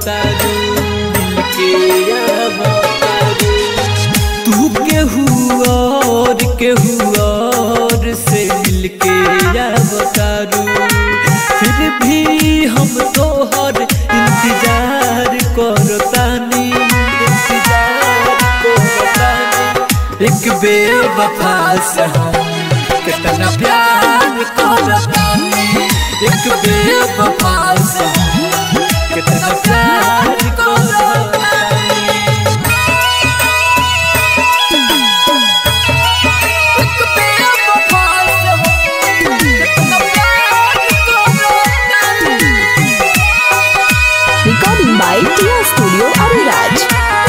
तारू मिलके आवतारू। तू केहू और से मिलके आवतारू, फिर भी हम तोहर इंतजार करतानी। एक बेवफा से हम कितना प्यार करतानी, एक बेवफा से हम कितना प्यार करतानी। एक बेवफा से हम कितना प्यार करतानी। Recording by Tia Studio Ariraj.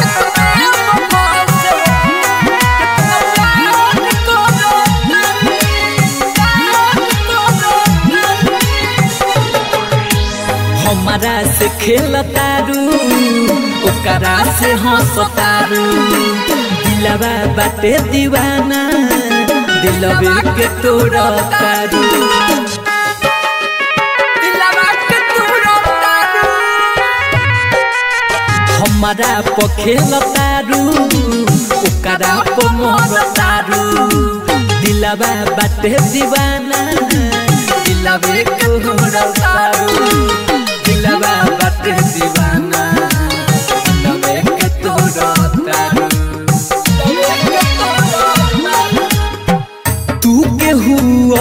हमारा से खेलतारू ओकरा से हंसतारू, दिलवा बाटे दीवाना दिलवे के तोड़तारू। हमारा पे खेलतारू ओकरा पे मरतारू, दिलवा बाटे दीवाना दिलवे के तोड़तारू। दिलवा बाटे दीवाना दिलवे के तोड़तारू। तू केहू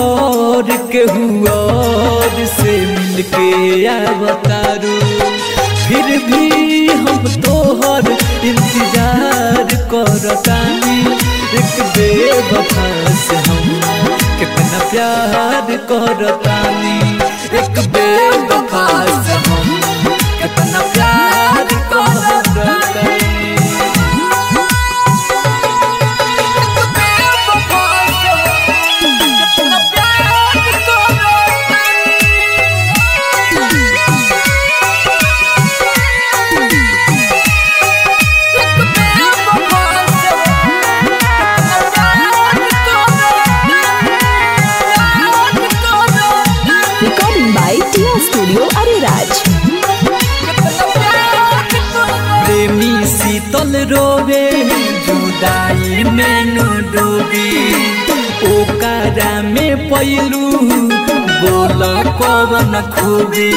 और से मिलके आवतारू, फिर भी हम तोहर इंतजार करतानी। एक बेवफा से हम कितना प्यार करतानी, एक बेवफा से हम कितना प्यार करतानी। Recording by Tia Studio Ariraj. प्रेमी शीतल रोवे जुदाई में न डूबी, ओकरा में पैलू बोल कवन खूबी।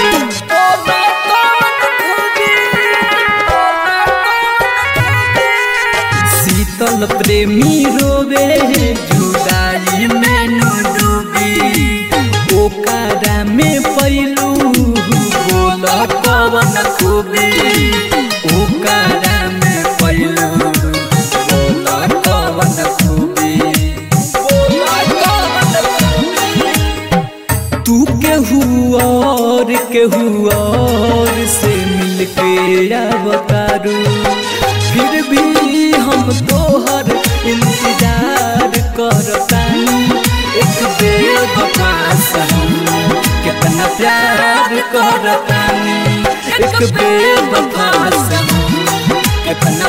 शीतल प्रेमी रोवे जुदाई में न डूबी, ओकरा में पैलू बोल कवन खूबी। ओकरा में पैलू बोल कवन खूबी। तू केहू और से मिलके आवतारू, फिर भी हम तोहर इंतजार करतानी। एक बेवफा से हम कितना प्यार करतानी, एक बेवफा से हम कितना